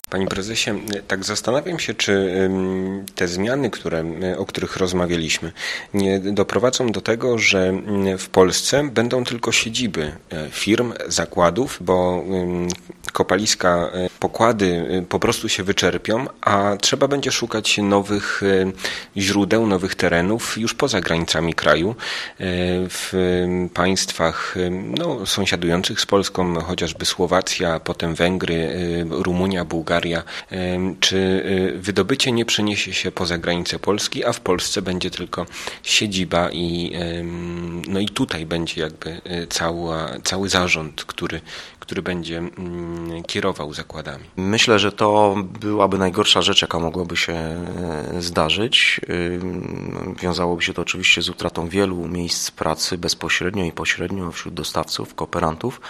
Panie prezesie, tak zastanawiam się, czy te zmiany, o których rozmawialiśmy, nie doprowadzą do tego, że w Polsce będą tylko siedziby firm, zakładów, bo kopaliska, pokłady po prostu się wyczerpią, a trzeba będzie szukać nowych źródeł, nowych terenów już poza granicami kraju, w państwach sąsiadujących z Polską, chociażby Słowacja, potem Węgry, Rumunia, Bułgaria. Czy wydobycie nie przeniesie się poza granice Polski, a w Polsce będzie tylko siedziba i tutaj będzie jakby cały zarząd, który będzie kierował zakładami? Myślę, że to byłaby najgorsza rzecz, jaka mogłaby się zdarzyć. Wiązałoby się to oczywiście z utratą wielu miejsc pracy bezpośrednio i pośrednio wśród dostawców, kooperantów.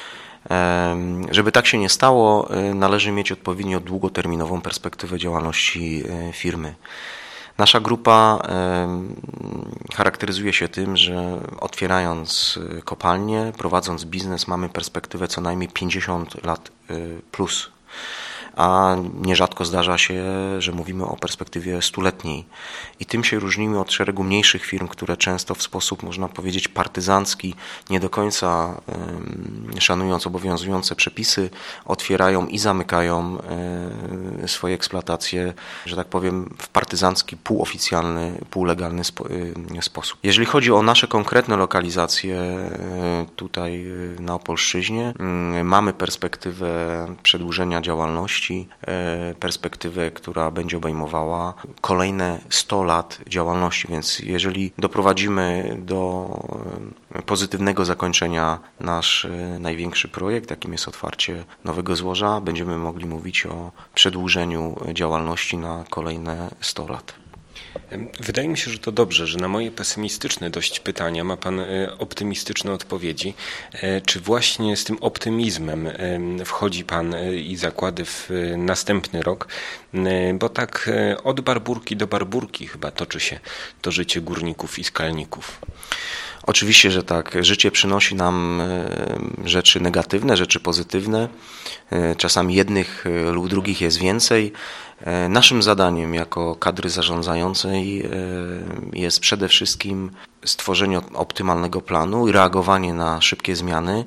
Żeby tak się nie stało, należy mieć odpowiednio długoterminową perspektywę działalności firmy. Nasza grupa charakteryzuje się tym, że otwierając kopalnię, prowadząc biznes, mamy perspektywę co najmniej 50 lat plus. A nierzadko zdarza się, że mówimy o perspektywie stuletniej. I tym się różnimy od szeregu mniejszych firm, które często w sposób, można powiedzieć, partyzancki, nie do końca szanując obowiązujące przepisy, otwierają i zamykają swoje eksploatacje, że tak powiem, w partyzancki, półoficjalny, półlegalny sposób. Jeżeli chodzi o nasze konkretne lokalizacje tutaj na Opolszczyźnie, mamy perspektywę przedłużenia działalności, perspektywę, która będzie obejmowała kolejne 100 lat działalności, więc jeżeli doprowadzimy do pozytywnego zakończenia nasz największy projekt, jakim jest otwarcie nowego złoża, będziemy mogli mówić o przedłużeniu działalności na kolejne 100 lat. Wydaje mi się, że to dobrze, że na moje pesymistyczne dość pytania ma Pan optymistyczne odpowiedzi. Czy właśnie z tym optymizmem wchodzi Pan i zakłady w następny rok? Bo tak od Barburki do Barburki chyba toczy się to życie górników i skalników. Oczywiście, że tak. Życie przynosi nam rzeczy negatywne, rzeczy pozytywne. Czasami jednych lub drugich jest więcej. Naszym zadaniem jako kadry zarządzającej jest przede wszystkim stworzenie optymalnego planu i reagowanie na szybkie zmiany.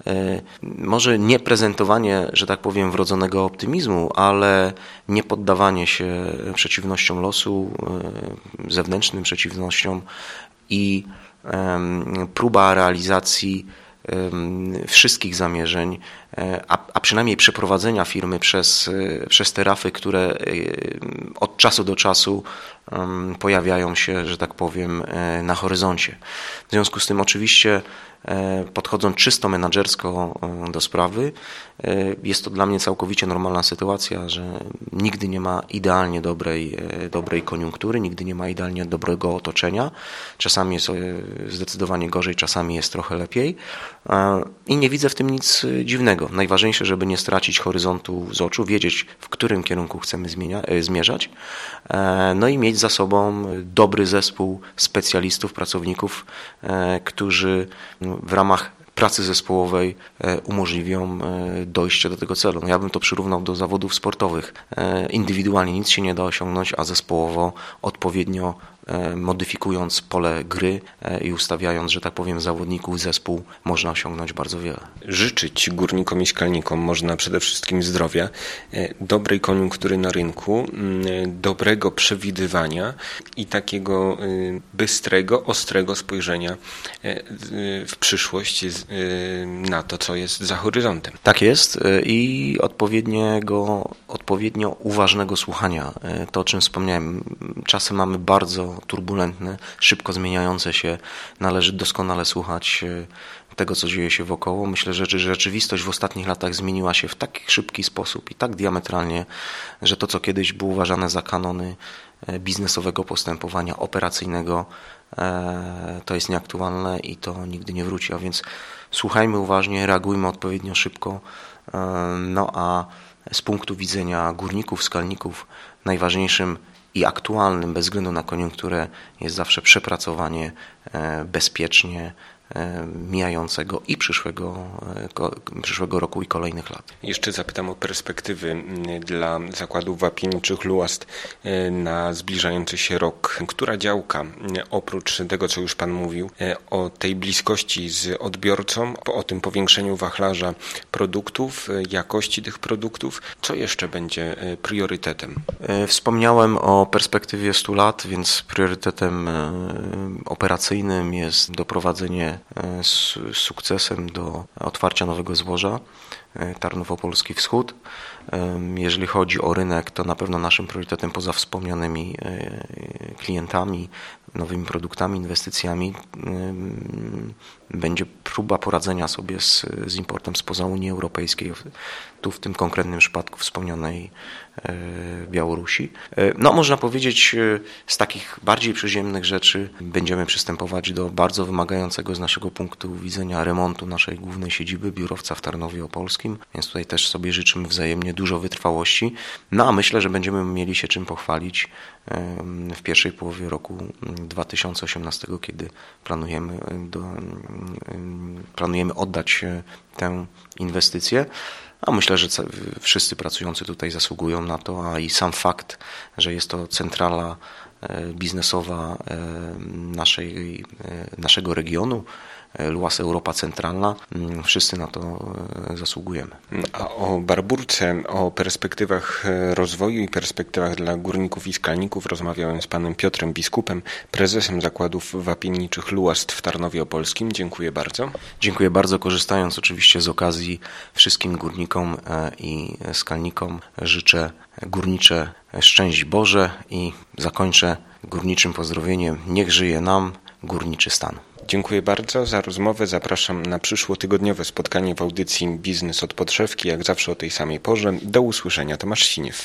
Może nie prezentowanie, że tak powiem, wrodzonego optymizmu, ale nie poddawanie się przeciwnościom losu, zewnętrznym przeciwnościom i próba realizacji wszystkich zamierzeń, a przynajmniej przeprowadzenia firmy przez te rafy, które od czasu do czasu pojawiają się, że tak powiem, na horyzoncie. W związku z tym oczywiście podchodząc czysto menadżersko do sprawy, jest to dla mnie całkowicie normalna sytuacja, że nigdy nie ma idealnie dobrej koniunktury, nigdy nie ma idealnie dobrego otoczenia. Czasami jest zdecydowanie gorzej, czasami jest trochę lepiej i nie widzę w tym nic dziwnego. Najważniejsze, żeby nie stracić horyzontu z oczu, wiedzieć, w którym kierunku chcemy zmierzać, no i mieć za sobą dobry zespół specjalistów, pracowników, którzy w ramach pracy zespołowej umożliwią dojście do tego celu. Ja bym to przyrównał do zawodów sportowych. Indywidualnie nic się nie da osiągnąć, a zespołowo odpowiednio modyfikując pole gry i ustawiając, że tak powiem, zawodników, zespół, można osiągnąć bardzo wiele. Życzyć górnikom i skalnikom można przede wszystkim zdrowia, dobrej koniunktury na rynku, dobrego przewidywania i takiego bystrego, ostrego spojrzenia w przyszłość na to, co jest za horyzontem. Tak jest i odpowiednio uważnego słuchania. To, o czym wspomniałem, czasy mamy bardzo turbulentne, szybko zmieniające się. Należy doskonale słuchać tego, co dzieje się wokoło. Myślę, że rzeczywistość w ostatnich latach zmieniła się w tak szybki sposób i tak diametralnie, że to, co kiedyś było uważane za kanony biznesowego postępowania operacyjnego, to jest nieaktualne i to nigdy nie wróci. A więc słuchajmy uważnie, reagujmy odpowiednio szybko. No a z punktu widzenia górników, skalników najważniejszym i aktualnym, bez względu na koniunkturę, jest zawsze przepracowanie bezpiecznie, mijającego i przyszłego roku i kolejnych lat. Jeszcze zapytam o perspektywy dla zakładów wapienniczych Luast na zbliżający się rok. Która działka, oprócz tego, co już Pan mówił, o tej bliskości z odbiorcą, o tym powiększeniu wachlarza produktów, jakości tych produktów, co jeszcze będzie priorytetem? Wspomniałem o perspektywie 100 lat, więc priorytetem operacyjnym jest doprowadzenie z sukcesem do otwarcia nowego złoża Tarnów Opolski Wschód. Jeżeli chodzi o rynek, to na pewno naszym priorytetem poza wspomnianymi klientami, nowymi produktami, inwestycjami będzie próba poradzenia sobie z importem spoza Unii Europejskiej, tu w tym konkretnym przypadku wspomnianej Białorusi. No, można powiedzieć, z takich bardziej przyziemnych rzeczy będziemy przystępować do bardzo wymagającego z naszego punktu widzenia remontu naszej głównej siedziby, biurowca w Tarnowie Opolskim, więc tutaj też sobie życzymy wzajemnie dużo wytrwałości. No a myślę, że będziemy mieli się czym pochwalić w pierwszej połowie roku 2018, kiedy planujemy oddać tę inwestycję. A myślę, że wszyscy pracujący tutaj zasługują na to, a i sam fakt, że jest to centrala biznesowa naszego regionu, Luas Europa Centralna, wszyscy na to zasługujemy. A o Barburce, o perspektywach rozwoju i perspektywach dla górników i skalników rozmawiałem z panem Piotrem Biskupem, prezesem zakładów wapienniczych Luast w Tarnowie Opolskim. Dziękuję bardzo. Dziękuję bardzo. Korzystając oczywiście z okazji, wszystkim górnikom i skalnikom życzę górnicze szczęść Boże i zakończę górniczym pozdrowieniem: niech żyje nam górniczy stan. Dziękuję bardzo za rozmowę. Zapraszam na przyszłotygodniowe spotkanie w audycji Biznes od podszewki, jak zawsze o tej samej porze. Do usłyszenia. Tomasz Siniew.